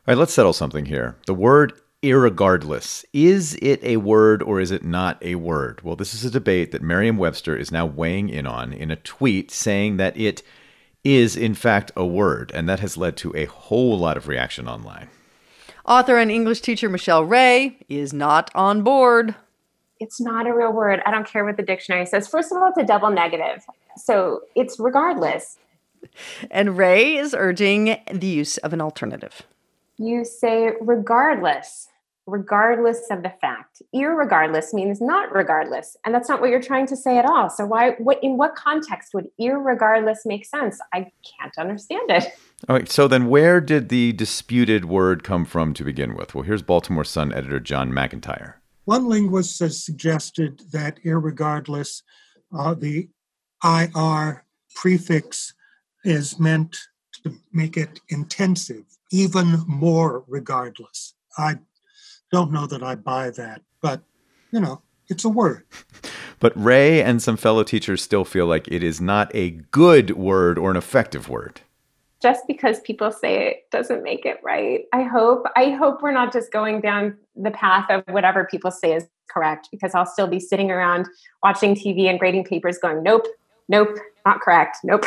All right, let's settle something here. The word irregardless. Is it a word or is it not a word? Well, this is a debate that Merriam-Webster is now weighing in on in a tweet saying that it is, in fact, a word. And that has led to a whole lot of reaction online. Author and English teacher Michelle Ray is not on board. It's not a real word. I don't care what the dictionary says. First of all, it's a double negative. So it's regardless. And Ray is urging the use of an alternative. You say regardless of the fact. Irregardless means not regardless. And that's not what you're trying to say at all. So in what context would irregardless make sense? I can't understand it. All right, so then where did the disputed word come from to begin with? Well, here's Baltimore Sun editor John McIntyre. One linguist has suggested that irregardless, the IR prefix is meant to make it intensive, even more regardless. I don't know that I buy that, but, it's a word. But Ray and some fellow teachers still feel like it is not a good word or an effective word. Just because people say it doesn't make it right. I hope we're not just going down the path of whatever people say is correct, because I'll still be sitting around watching TV and grading papers going, nope, not correct, nope.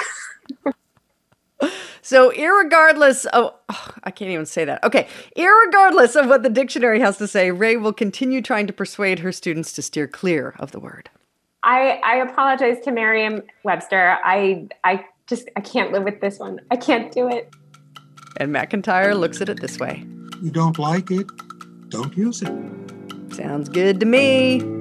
So irregardless of, I can't even say that. Okay. Irregardless of what the dictionary has to say, Ray will continue trying to persuade her students to steer clear of the word. I apologize to Merriam-Webster. I can't live with this one. I can't do it. And McIntyre looks at it this way. You don't like it, don't use it. Sounds good to me.